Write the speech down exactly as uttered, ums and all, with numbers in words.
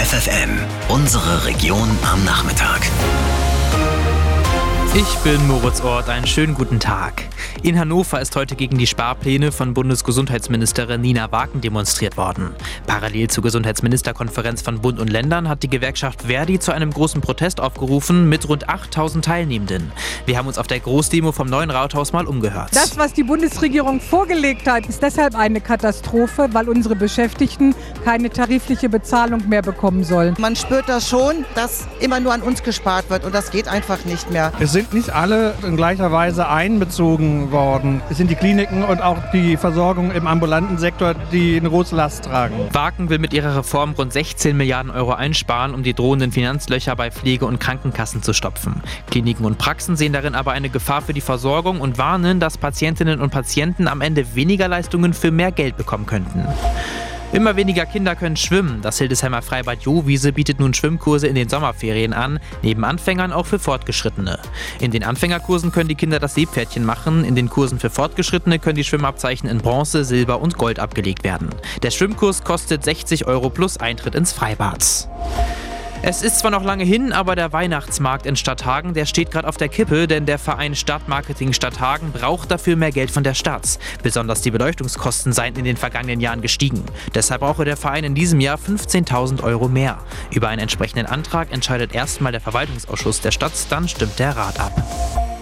F F M, unsere Region am Nachmittag. Ich bin Moritz Ort, einen schönen guten Tag. In Hannover ist heute gegen die Sparpläne von Bundesgesundheitsministerin Nina Wagen demonstriert worden. Parallel zur Gesundheitsministerkonferenz von Bund und Ländern hat die Gewerkschaft Verdi zu einem großen Protest aufgerufen mit rund achttausend Teilnehmenden. Wir haben uns auf der Großdemo vom Neuen Rathaus mal umgehört. Das, was die Bundesregierung vorgelegt hat, ist deshalb eine Katastrophe, weil unsere Beschäftigten keine tarifliche Bezahlung mehr bekommen sollen. Man spürt das schon, dass immer nur an uns gespart wird und das geht einfach nicht mehr. Es sind nicht alle in gleicher Weise einbezogen worden. Es sind die Kliniken und auch die Versorgung im ambulanten Sektor, die eine große Last tragen. Wagen will mit ihrer Reform rund sechzehn Milliarden Euro einsparen, um die drohenden Finanzlöcher bei Pflege- und Krankenkassen zu stopfen. Kliniken und Praxen sehen darin aber eine Gefahr für die Versorgung und warnen, dass Patientinnen und Patienten am Ende weniger Leistungen für mehr Geld bekommen könnten. Immer weniger Kinder können schwimmen. Das Hildesheimer Freibad Johwiese bietet nun Schwimmkurse in den Sommerferien an, neben Anfängern auch für Fortgeschrittene. In den Anfängerkursen können die Kinder das Seepferdchen machen, in den Kursen für Fortgeschrittene können die Schwimmabzeichen in Bronze, Silber und Gold abgelegt werden. Der Schwimmkurs kostet sechzig Euro plus Eintritt ins Freibad. Es ist zwar noch lange hin, aber der Weihnachtsmarkt in Stadthagen, der steht gerade auf der Kippe, denn der Verein Stadtmarketing Stadthagen braucht dafür mehr Geld von der Stadt. Besonders die Beleuchtungskosten seien in den vergangenen Jahren gestiegen. Deshalb brauche der Verein in diesem Jahr fünfzehntausend Euro mehr. Über einen entsprechenden Antrag entscheidet erstmal der Verwaltungsausschuss der Stadt, dann stimmt der Rat ab.